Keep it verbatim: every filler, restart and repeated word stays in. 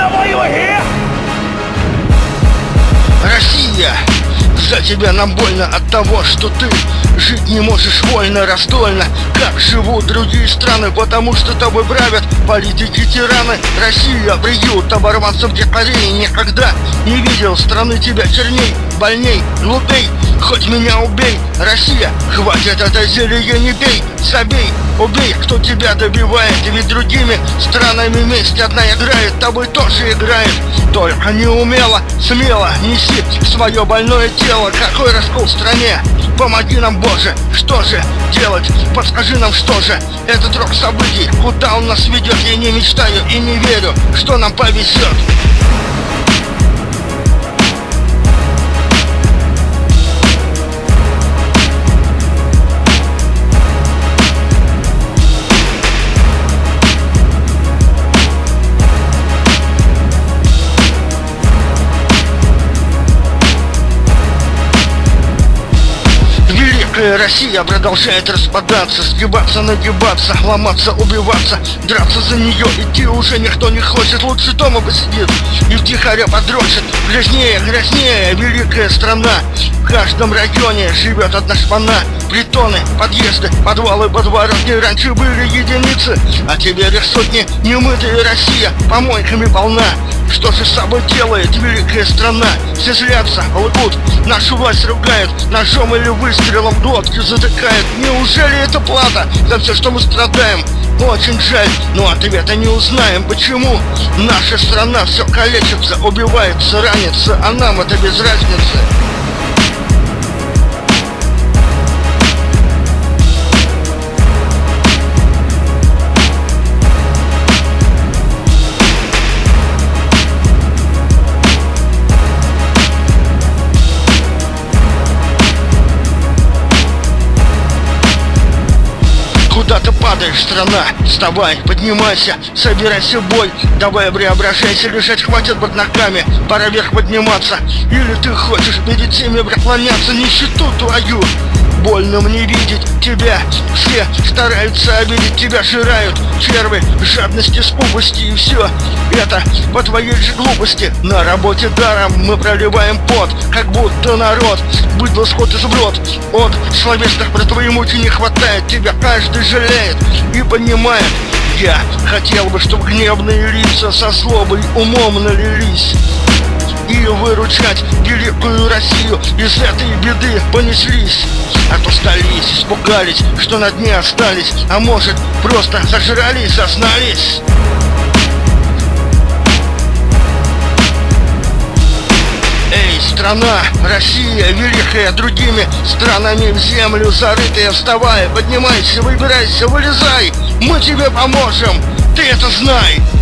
Россия, за тебя нам больно от того, что ты жить не можешь вольно, раздольно, как живут другие страны, потому что тобой правят политики-тираны. Россия, приют оборванцев дикарей, никогда не видел страны тебя черней, больней, глупей, хоть меня убей. Россия, хватит это зелье, не пей, забей, убей, кто тебя добивает, ведь другими странами вместе одна играет, тобой тоже играет, только не умело, смело неси свое больное тело. Какой раскол в стране, помоги нам, Боже, что же делать, подскажи нам, что же этот рок событий, куда он нас ведет. Я не мечтаю и не верю, что нам повезет. Россия продолжает распадаться, сгибаться, нагибаться, ломаться, убиваться, драться за нее идти уже никто не хочет. Лучше дома посидит и втихаря подрочит. Грязнее, грязнее великая страна, в каждом районе живет одна шпана. Притоны, подъезды, подвалы, подворотни раньше были единицы, а теперь их сотни. Немытая Россия помойками полна. Что же с собой делает великая страна? Все злятся, лгут, нашу власть ругают, ножом или выстрелом глотки затыкают. Неужели это плата за все, что мы страдаем? Очень жаль, но ответа не узнаем. Почему наша страна все калечится, убивается, ранится, а нам это без разницы? Куда ты падаешь, страна? Вставай, поднимайся, собирайся в бой. Давай преображайся, лежать хватит под ногами, пора вверх подниматься. Или ты хочешь перед всеми преклоняться, нищету твою? Больно мне видеть тебя, все стараются обидеть, тебя жирают черви, жадности, скупости, и все это по твоей же глупости. На работе даром мы проливаем пот, как будто народ быдло, скот и сброд. От словесных про твои муки не хватает, тебя каждый жалеет и понимает. Я хотел бы, чтобы гневные лица со злобой умом налились и выручать великую Россию из этой беды понеслись. А то сдались, испугались, что на дне остались, а может, просто зажрались, зазнались. Эй, страна, Россия, великая, другими странами в землю зарытая, вставай, поднимайся, выбирайся, вылезай, мы тебе поможем, ты это знай.